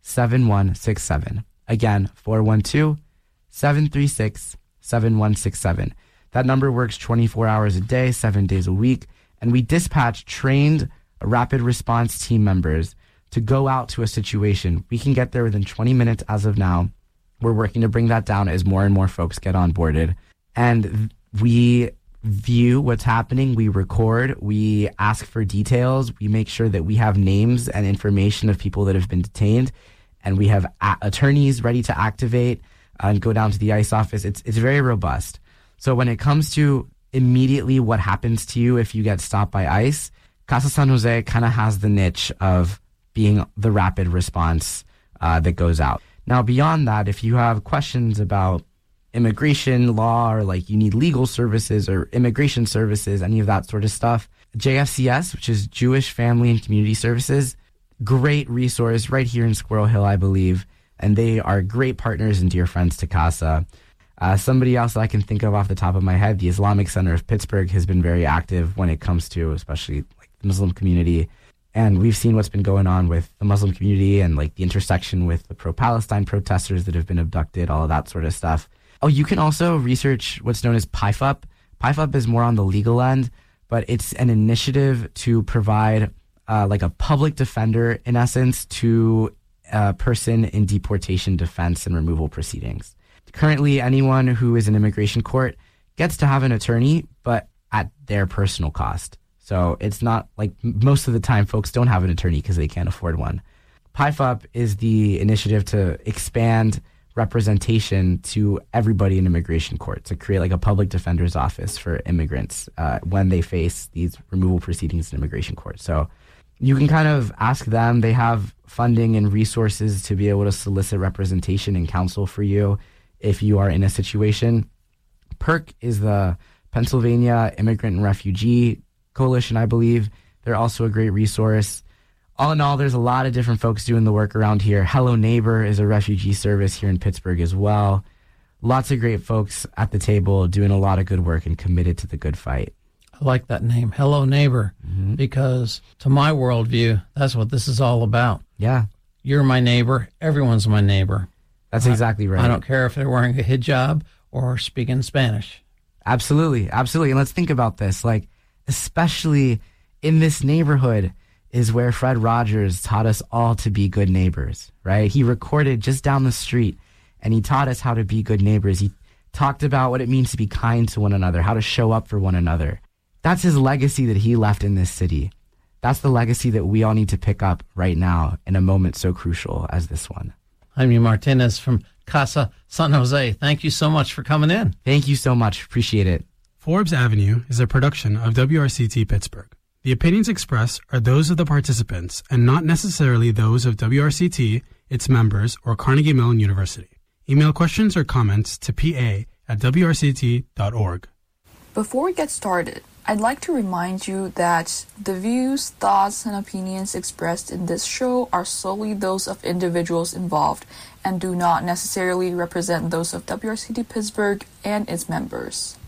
seven one six seven. Again, four one two, seven three six, seven one six seven. That number works twenty-four hours a day, seven days a week, and we dispatch trained rapid response team members to go out to a situation. We can get there within twenty minutes as of now. We're working to bring that down as more and more folks get onboarded. And we view what's happening, we record, we ask for details, we make sure that we have names and information of people that have been detained, and we have a- attorneys ready to activate and go down to the ICE office. It's it's very robust. So when it comes to immediately what happens to you if you get stopped by ICE, Casa San Jose kind of has the niche of being the rapid response uh, that goes out. Now, beyond that, if you have questions about immigration law or like you need legal services or immigration services, any of that sort of stuff, J F C S, which is Jewish Family and Community Services, great resource right here in Squirrel Hill, I believe. And they are great partners and dear friends to CASA. Uh, somebody else that I can think of off the top of my head, the Islamic Center of Pittsburgh has been very active when it comes to especially like the Muslim community. And we've seen what's been going on with the Muslim community and like the intersection with the pro-Palestine protesters that have been abducted, all of that sort of stuff. Oh, you can also research what's known as P I F U P. P I F U P is more on the legal end, but it's an initiative to provide uh, like a public defender, in essence, to a person in deportation defense and removal proceedings. Currently, anyone who is in immigration court gets to have an attorney, but at their personal cost. So it's not like most of the time folks don't have an attorney because they can't afford one. P I F U P is the initiative to expand representation to everybody in immigration court, to create like a public defender's office for immigrants uh, when they face these removal proceedings in immigration court. So you can kind of ask them. They have funding and resources to be able to solicit representation and counsel for you if you are in a situation. PERC is the Pennsylvania Immigrant and Refugee Coalition, I believe. They're also a great resource. All in all, there's a lot of different folks doing the work around here. Hello Neighbor is a refugee service here in Pittsburgh as well. Lots of great folks at the table doing a lot of good work and committed to the good fight. I like that name, Hello Neighbor, mm-hmm. because to my worldview, that's what this is all about. Yeah. You're my neighbor. Everyone's my neighbor. That's I, exactly right. I don't care if they're wearing a hijab or speaking Spanish. Absolutely. Absolutely. And let's think about this. Like, especially in this neighborhood is where Fred Rogers taught us all to be good neighbors, right? He recorded just down the street, and he taught us how to be good neighbors. He talked about what it means to be kind to one another, how to show up for one another. That's his legacy that he left in this city. That's the legacy that we all need to pick up right now in a moment so crucial as this one. Jaime Martinez from Casa San Jose. Thank you so much for coming in. Thank you so much. Appreciate it. Forbes Avenue is a production of W R C T Pittsburgh. The opinions expressed are those of the participants and not necessarily those of W R C T, its members, or Carnegie Mellon University. Email questions or comments to p a at w r c t dot org. Before we get started, I'd like to remind you that the views, thoughts, and opinions expressed in this show are solely those of individuals involved and do not necessarily represent those of W R C T Pittsburgh and its members.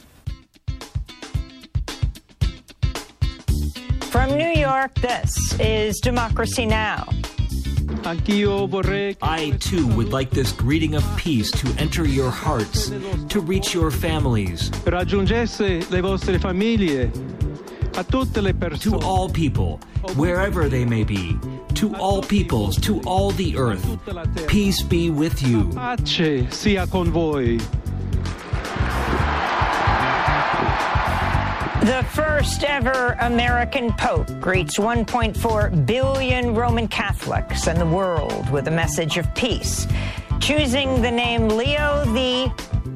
From New York, this is Democracy Now! I, too, would like this greeting of peace to enter your hearts, to reach your families. To all people, wherever they may be, to all peoples, to all the earth, peace be with you. The first ever American Pope greets one point four billion Roman Catholics and the world with a message of peace, choosing the name Leo the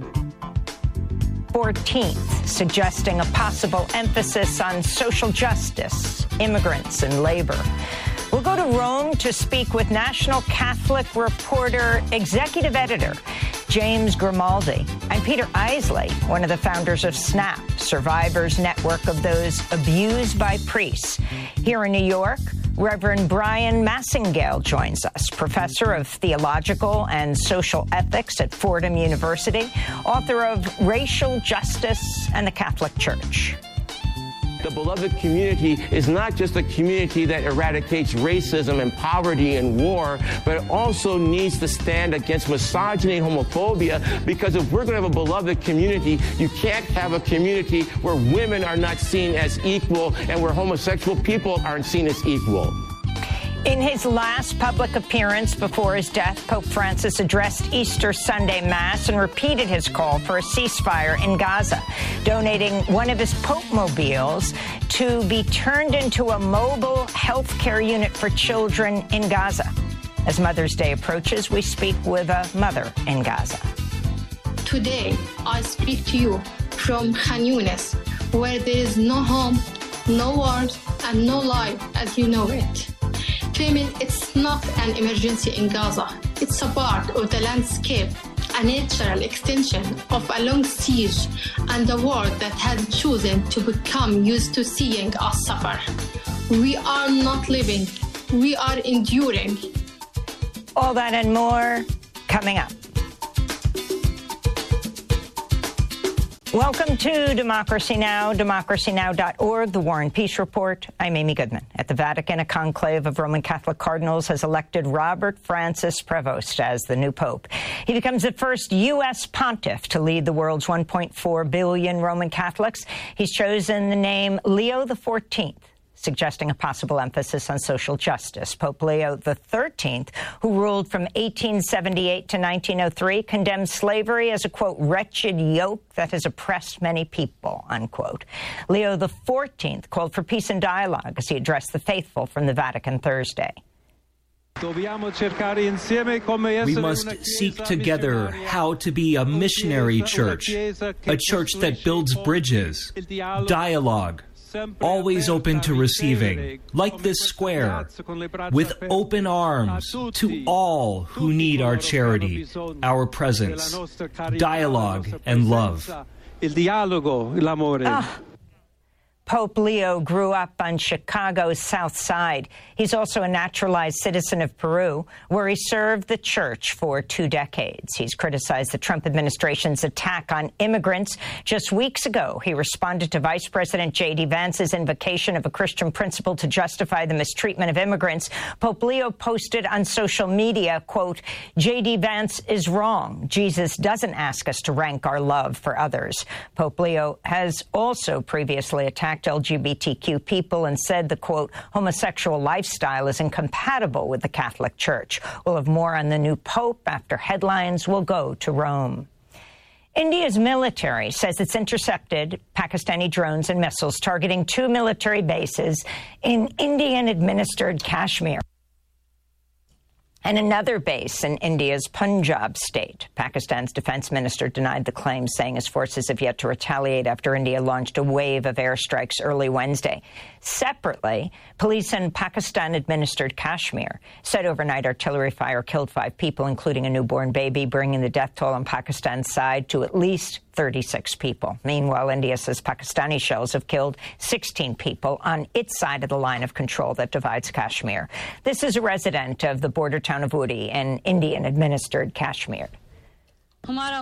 fourteenth, suggesting a possible emphasis on social justice, immigrants, and labor. We'll go to Rome to speak with National Catholic Reporter, executive editor James Grimaldi. I'm Peter Isley, one of the founders of SNAP, Survivors Network of Those Abused by Priests. Here in New York, Reverend Brian Massingale joins us, professor of theological and social ethics at Fordham University, author of Racial Justice and the Catholic Church. The beloved community is not just a community that eradicates racism and poverty and war, but it also needs to stand against misogyny and homophobia, because if we're going to have a beloved community, you can't have a community where women are not seen as equal and where homosexual people aren't seen as equal. In his last public appearance before his death, Pope Francis addressed Easter Sunday Mass and repeated his call for a ceasefire in Gaza, donating one of his Pope mobiles to be turned into a mobile health care unit for children in Gaza. As Mother's Day approaches, we speak with a mother in Gaza. Today, I speak to you from Khan Yunis, where there is no home, no wars, and no life as you know it. Famine, it's not an emergency in Gaza. It's a part of the landscape, a natural extension of a long siege and the world that has chosen to become used to seeing us suffer. We are not living, we are enduring. All that and more coming up. Welcome to Democracy Now!, democracy now dot org, the War and Peace Report. I'm Amy Goodman. At the Vatican, a conclave of Roman Catholic cardinals has elected Robert Francis Prevost as the new pope. He becomes the first U S pontiff to lead the world's one point four billion Roman Catholics. He's chosen the name Leo the fourteenth. Suggesting a possible emphasis on social justice. Pope Leo the thirteenth, who ruled from eighteen seventy-eight to nineteen oh three, condemned slavery as a, quote, wretched yoke that has oppressed many people, unquote. Leo the fourteenth called for peace and dialogue as he addressed the faithful from the Vatican Thursday. We must seek together how to be a missionary church, a church that builds bridges, dialogue, always open to receiving, like this square, with open arms to all who need our charity, our presence, dialogue, and love. Oh. Pope Leo grew up on Chicago's South Side. He's also a naturalized citizen of Peru, where he served the church for two decades. He's criticized the Trump administration's attack on immigrants. Just weeks ago, he responded to Vice President J D Vance's invocation of a Christian principle to justify the mistreatment of immigrants. Pope Leo posted on social media, quote, J D Vance is wrong. Jesus doesn't ask us to rank our love for others. Pope Leo has also previously attacked L G B T Q people and said the, quote, homosexual lifestyle is incompatible with the Catholic Church. We'll have more on the new pope after headlines will go to Rome. India's military says it's intercepted Pakistani drones and missiles targeting two military bases in Indian-administered Kashmir and another base in India's Punjab state. Pakistan's defense minister denied the claims, saying his forces have yet to retaliate after India launched a wave of airstrikes early Wednesday. Separately, police in Pakistan-administered Kashmir said overnight artillery fire killed five people, including a newborn baby, bringing the death toll on Pakistan's side to at least thirty-six people. Meanwhile, India says Pakistani shells have killed sixteen people on its side of the line of control that divides Kashmir. This is a resident of the border town of Uri in Indian-administered Kashmir. Our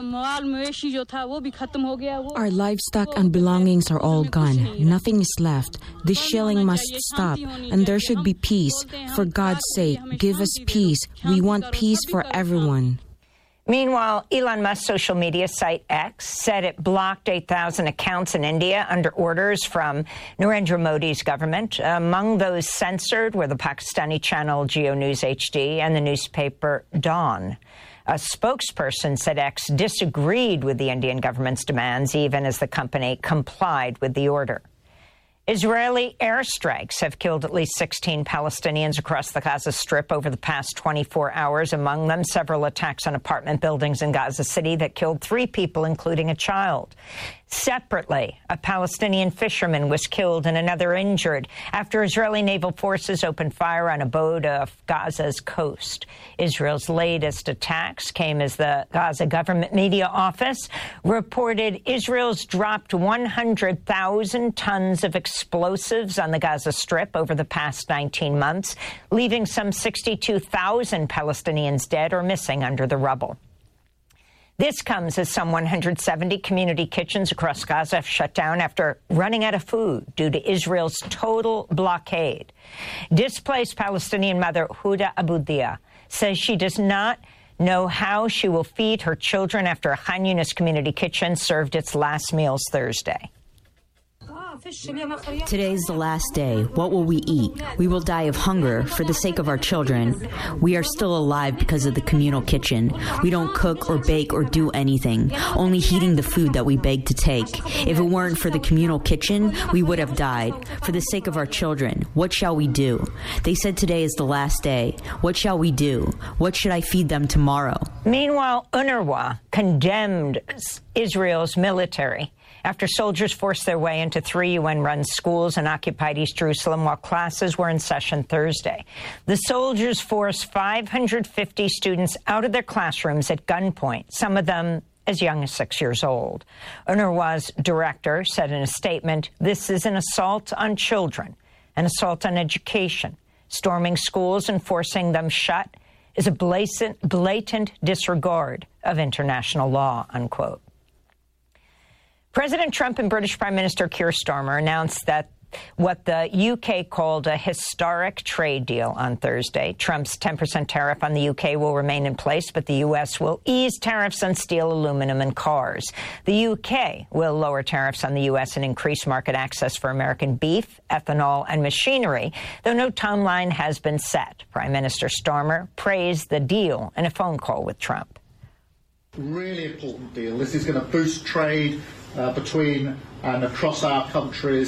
livestock and belongings are all gone. Nothing is left. This shelling must stop, and there should be peace. For God's sake, give us peace. We want peace for everyone. Meanwhile, Elon Musk's social media site X said it blocked eight thousand accounts in India under orders from Narendra Modi's government. Among those censored were the Pakistani channel Geo News H D and the newspaper Dawn. A spokesperson said X disagreed with the Indian government's demands, even as the company complied with the order. Israeli airstrikes have killed at least sixteen Palestinians across the Gaza Strip over the past twenty-four hours, among them several attacks on apartment buildings in Gaza City that killed three people, including a child. Separately, a Palestinian fisherman was killed and another injured after Israeli naval forces opened fire on a boat off Gaza's coast. Israel's latest attacks came as the Gaza government media office reported Israel's dropped one hundred thousand tons of explosives on the Gaza Strip over the past nineteen months, leaving some sixty-two thousand Palestinians dead or missing under the rubble. This comes as some one hundred seventy community kitchens across Gaza have shut down after running out of food due to Israel's total blockade. Displaced Palestinian mother Huda Abudia says she does not know how she will feed her children after a Khan Yunis community kitchen served its last meals Thursday. Today's the last day. What will we eat? We will die of hunger for the sake of our children. We are still alive because of the communal kitchen. We don't cook or bake or do anything, only heating the food that we beg to take. If it weren't for the communal kitchen, we would have died. For the sake of our children, what shall we do? They said today is the last day. What shall we do? What should I feed them tomorrow? Meanwhile, UNRWA condemned Israel's military after soldiers forced their way into three U N-run schools in occupied East Jerusalem while classes were in session Thursday. The soldiers forced five hundred fifty students out of their classrooms at gunpoint, some of them as young as six years old. UNRWA's director said in a statement, "This is an assault on children, an assault on education. Storming schools and forcing them shut is a blatant, blatant disregard of international law," unquote. President Trump and British Prime Minister Keir Starmer announced that what the U K called a historic trade deal on Thursday. Trump's ten percent tariff on the U K will remain in place, but the U S will ease tariffs on steel, aluminum, and cars. The U K will lower tariffs on the U S and increase market access for American beef, ethanol, and machinery, though no timeline has been set. Prime Minister Starmer praised the deal in a phone call with Trump. Really important deal. This is going to boost trade uh, between and across our countries.